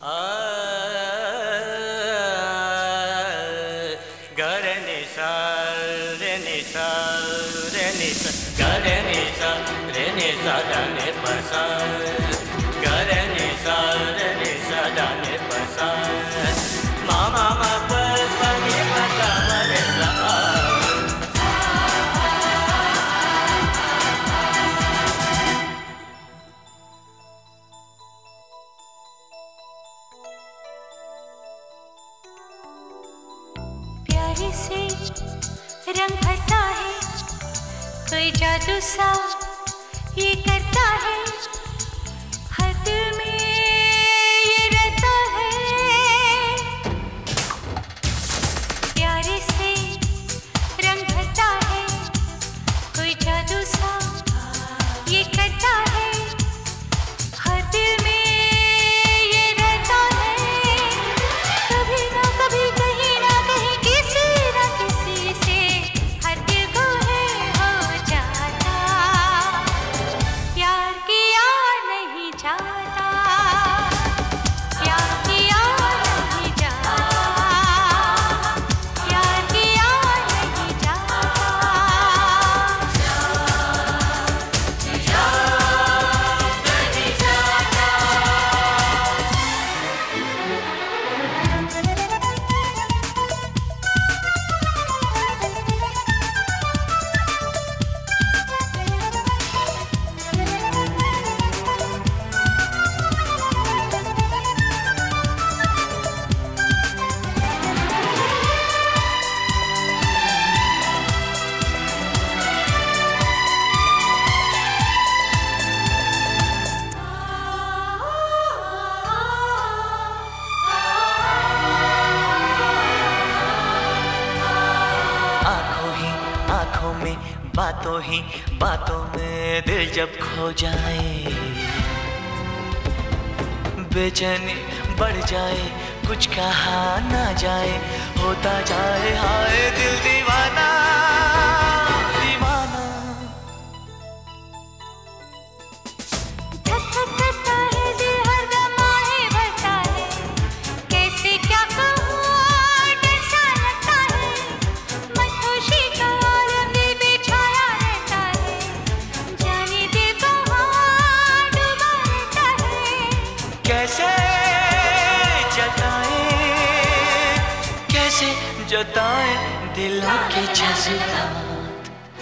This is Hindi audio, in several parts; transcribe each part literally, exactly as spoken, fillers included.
प्यारे से रंग भरता है कोई जादू सा ये करता है हर दिल में ये रहता है। प्यारे से रंग भरता है कोई जादू सा ये करता है हर दिल में ये रहता है। कभी ना कभी कहीं ना कहीं किसी ना किसी से हर दिल को है हो जाता। प्यार किया नहीं जाता, प्यार किया नहीं जाता, प्यार किया नहीं जाता। आंखों ही आंखों में बातों ही बातों में दिल जब खो जाए, बेचैनी बढ़ जाए कुछ कहा ना जाए, होता जाए हाय दिल दीवाना दीवाना। धक धक करता है दिल हरदम आहे भरता है कैसे क्या कहूँ डर सा लगता है। मदहोशी का आलम दिल पे छाया रहता है जाने दिल कहाँ डूबा रहता है। कैसे जताए कैसे जताए दिलों के जज्बात।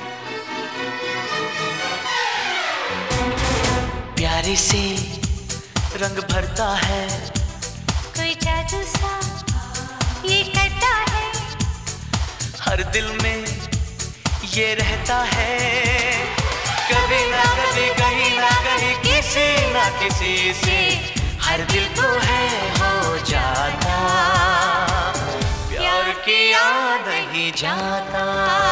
प्यारे से रंग भरता है कोई जादू सा ये करता है हर दिल में ये रहता है। कभी ना कभी कहीं ना कहीं किसी ना किसी से हर दिल को है हो जाता। प्यार किया नहीं जाता।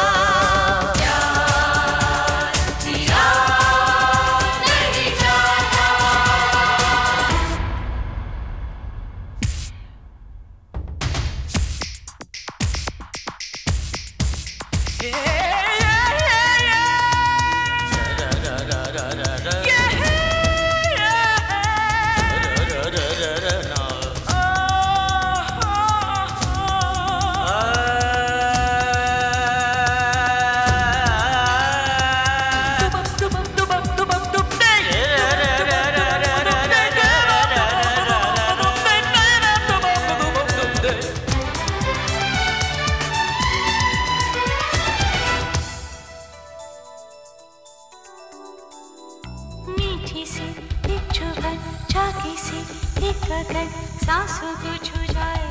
मीठी सी एक चुभन झांकी सी एक गगन सांसों को छू जाए।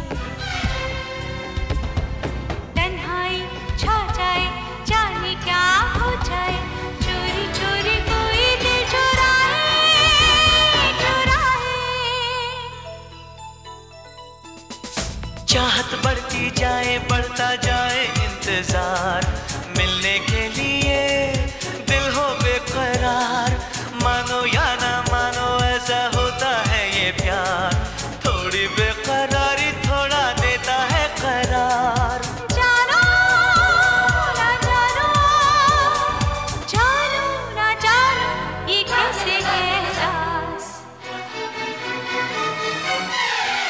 तन्हाई छा जाए जाने क्या हो जाए चोरी चोरी कोई दिल चुराए चुराए। चाहत बढ़ती जाए बढ़ता जाए इंतजार मिलने के लिए दिल हो बेकरार। मानो या ना मानो ऐसा होता है ये प्यार थोड़ी बेकरारी थोड़ा देता है करार। जानो ना जानो जानो ना जानो ये कैसे है एहसास।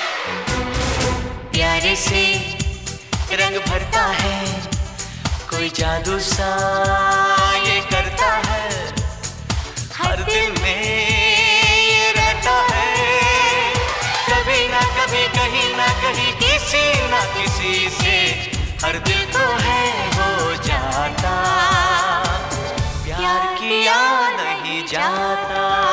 प्यारे से रंग भरता है, कोई जादू सा ये करता है, हर दिल में ये रहता है, कभी ना कभी कहीं ना कहीं किसी ना किसी से हर दिल को है हो जाता, प्यार किया नहीं जाता।